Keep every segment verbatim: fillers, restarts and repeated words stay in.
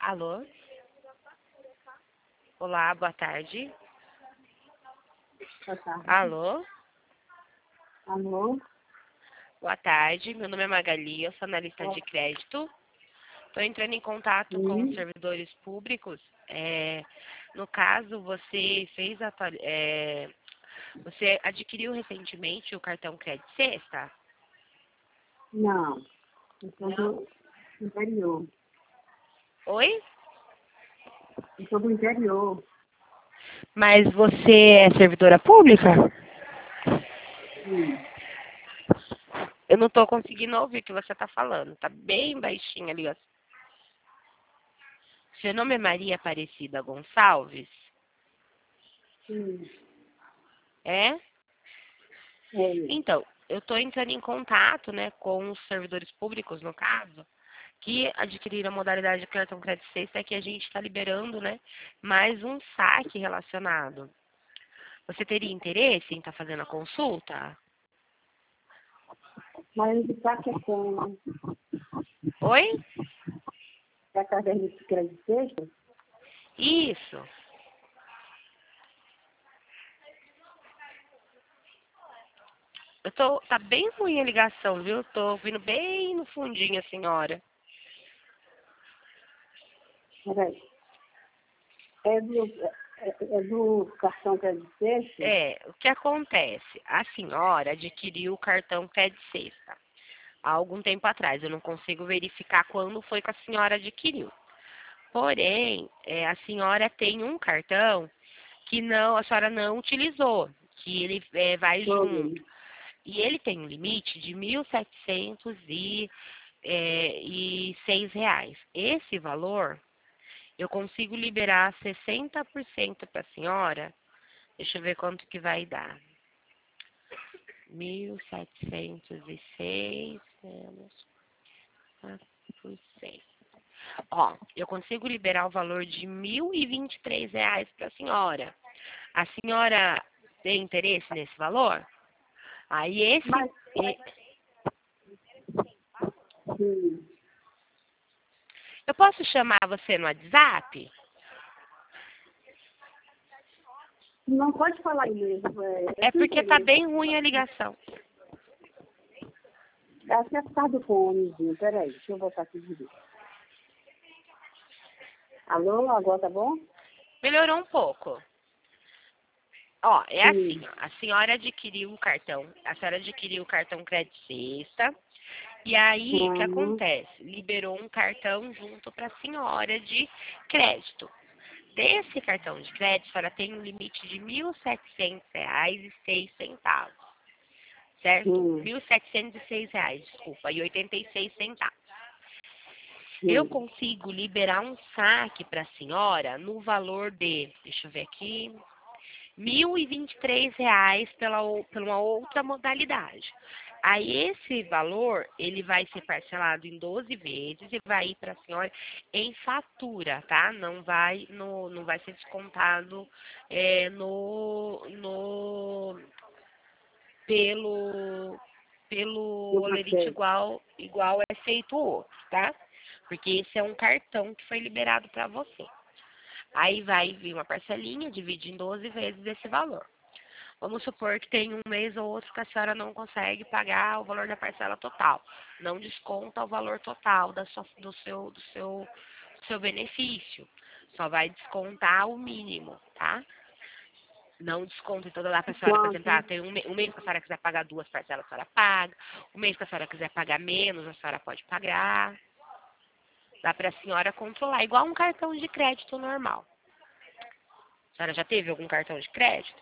Alô? Olá, boa tarde. Boa tarde. Alô? Alô? Boa tarde, meu nome é Magali, eu sou analista Ó, de crédito. Estou entrando em contato com os sim. servidores públicos. É, no caso, você fez a, é, você adquiriu recentemente o cartão Crédito Sexta? Não, eu sou Não. do interior. Oi? Eu sou do interior. Mas você é servidora pública? Sim. Eu não estou conseguindo ouvir o que você está falando. Está bem baixinha a ligação. Seu nome é Maria Aparecida Gonçalves? Sim. É? É. Então, eu estou entrando em contato, né, com os servidores públicos, no caso, que adquiriram a modalidade de cartão crédito sexta, que a gente está liberando, né, mais um saque relacionado. Você teria interesse em estar fazendo a consulta? Mas o saque é com Oi? é através desse crédito sexta? Isso. Eu tô, tá bem ruim a ligação, viu? Tô ouvindo bem no fundinho a senhora. Peraí. É do, é, é do cartão crédito sexta? É, o que acontece? A senhora adquiriu o cartão crédito sexta há algum tempo atrás. Eu não consigo verificar quando foi que a senhora adquiriu. Porém, é, a senhora tem um cartão que não, a senhora não utilizou, que ele é, vai junto. Foi. E ele tem um limite de mil setecentos e seis reais. Esse valor, eu consigo liberar sessenta por cento para a senhora. Deixa eu ver quanto que vai dar. Mil setecentos e seis menos quatro por cento. Ó, eu consigo liberar o valor de mil e vinte e três reais para a senhora. A senhora tem interesse nesse valor? Aí esse, Mas, e- sim. eu posso chamar você no WhatsApp? Não pode falar aí mesmo. É, é É sem porque tá interesse. bem ruim a ligação. É até por causa do fonezinho. Peraí, deixa eu botar aqui direito. Alô, agora tá bom? Melhorou um pouco. Ó, é assim, Sim. ó, a senhora adquiriu o cartão, a senhora adquiriu o cartão crédito sexta, e aí, o que Uhum. acontece? Liberou um cartão junto para a senhora de crédito. Desse cartão de crédito, a senhora tem um limite de mil e setecentos reais e seis centavos, certo? Sim. Mil setecentos e seis reais, desculpa, e oitenta e seis centavos. Eu Sim. consigo liberar um saque para a senhora no valor de, deixa eu ver aqui, mil e vinte e três reais pela, o- pela uma outra modalidade. Aí esse valor, ele vai ser parcelado em doze vezes e vai ir para a senhora em fatura, tá? Não vai, no, não vai ser descontado é, no, no, pelo, pelo No holerite paquete. igual, igual é feito o outro, tá? Porque esse é um cartão que foi liberado para você. Aí vai vir uma parcelinha, divide em doze vezes esse valor. Vamos supor que tem um mês ou outro que a senhora não consegue pagar o valor da parcela total. Não desconta o valor total da sua, do, seu, do, seu, do seu benefício. Só vai descontar o mínimo, tá? Não desconta, então dá para a senhora, por exemplo, ah, Quanto? tem um, me- um mês que a senhora quiser pagar duas parcelas, a senhora paga. Um mês que a senhora quiser pagar menos, a senhora pode pagar. Dá para a senhora controlar, igual um cartão de crédito normal. A senhora já teve algum cartão de crédito?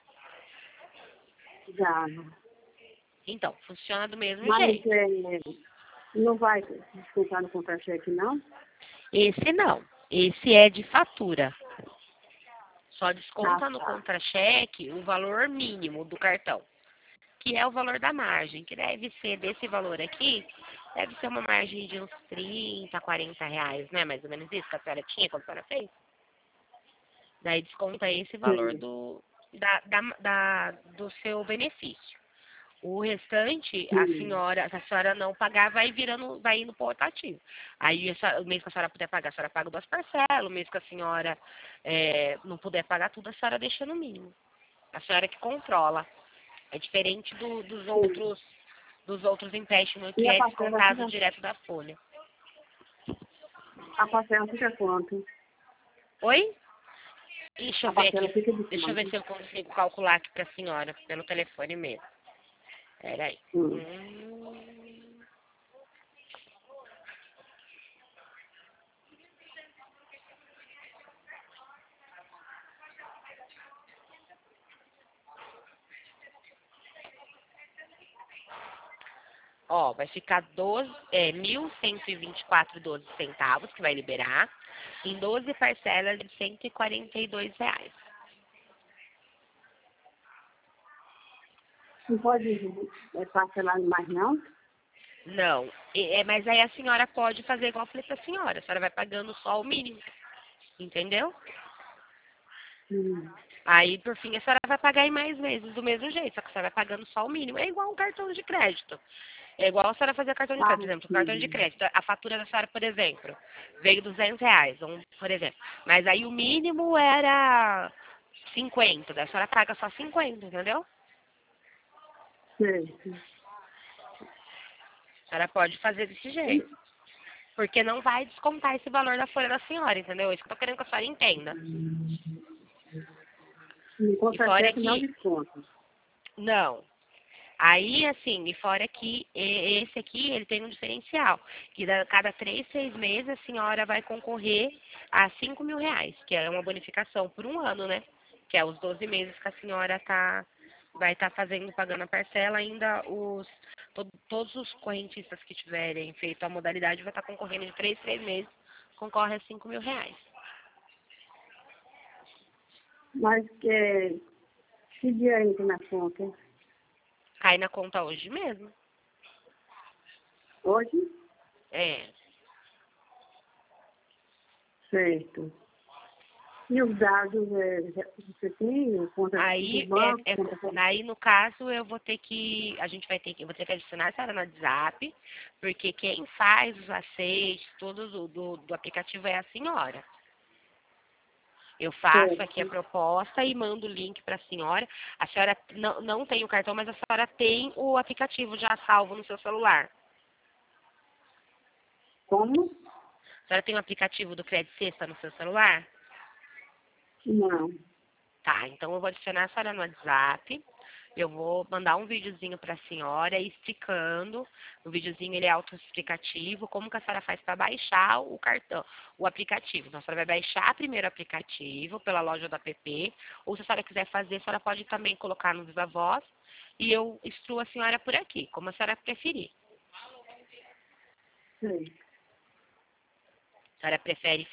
Já. Então, funciona do mesmo Mas jeito. é, não vai descontar no contra-cheque, não? Esse não. Esse é de fatura. Só Ah, desconta no tá. contra-cheque o valor mínimo do cartão, que é o valor da margem, que deve ser desse valor aqui, deve ser uma margem de uns trinta, quarenta reais, né? Mais ou menos isso que a senhora tinha quando a senhora fez. Daí desconta esse valor Sim. do, da, da, da- do seu benefício. O restante, a Sim. senhora, se a senhora não pagar, vai virando, vai indo para o rotativo. Aí essa- o mês que a senhora puder pagar, a senhora paga duas parcelas, o mês que a senhora é, não puder pagar tudo, a senhora deixa no mínimo. A senhora que controla. É diferente do- dos Sim. outros dos outros empréstimos E que a é parcela descontado fica, direto da folha. a parcela fica quanto? Oi? Deixa eu A ver parcela aqui. fica de Deixa eu ver quanto? se eu consigo calcular aqui para a senhora, pelo telefone mesmo. Peraí. Hum. Hum. Ó, vai ficar doze, é, mil cento e vinte e quatro e doze centavos que vai liberar, em doze parcelas de cento e quarenta e dois reais. Não pode é, parcelar mais, não? Não, é, é, mas aí a senhora pode fazer igual eu falei pra senhora, a senhora vai pagando só o mínimo, entendeu? Hum. Aí, por fim, a senhora vai pagar em mais vezes do mesmo jeito, só que a senhora vai pagando só o mínimo. É igual um cartão de crédito. É igual a senhora fazer cartão de Ah, crédito, por exemplo, o cartão de sim. crédito, a fatura da senhora, por exemplo, veio duzentos reais, um, por exemplo. Mas aí o mínimo era cinquenta, daí a senhora paga só cinquenta, entendeu? Certo. A senhora pode fazer desse jeito. Porque não vai descontar esse valor da folha da senhora, entendeu? Isso que eu tô querendo que a senhora entenda. E E contra fora cheque não que, desconta. não. Aí, assim, e fora que e- esse aqui, ele tem um diferencial. Que da, cada três, seis meses a senhora vai concorrer a cinco mil reais, que é uma bonificação por um ano, né? Que é os doze meses que a senhora tá, vai estar fazendo, pagando a parcela, ainda os, to- todos os correntistas que tiverem feito a modalidade vai estar concorrendo de três, três meses, concorre a cinco mil reais. Mas que, que dia entra na conta? Cai na conta hoje mesmo. Hoje? É. Certo. E os dados, é, já- você tem conta do Aí, banco, é, é, conta... aí, no caso, eu vou ter que, a gente vai ter que, eu vou ter que adicionar a senhora no WhatsApp, porque quem faz os aceites, tudo do, do, do aplicativo é a senhora. Eu faço aqui a Certo. proposta e mando o link para a senhora. A senhora não, não tem o cartão, mas a senhora tem o aplicativo já salvo no seu celular. Como? A senhora tem o aplicativo do Crédito Sexta no seu celular? Não. Tá, então eu vou adicionar a senhora no WhatsApp. Eu vou mandar um videozinho para a senhora explicando. O videozinho ele é autoexplicativo, como que a senhora faz para baixar o cartão, o aplicativo. Então a senhora vai baixar primeiro o aplicativo pela loja da app, ou se a senhora quiser fazer, a senhora pode também colocar no Viva Voz e eu instruo a senhora por aqui, como a senhora preferir. Certo. A senhora prefere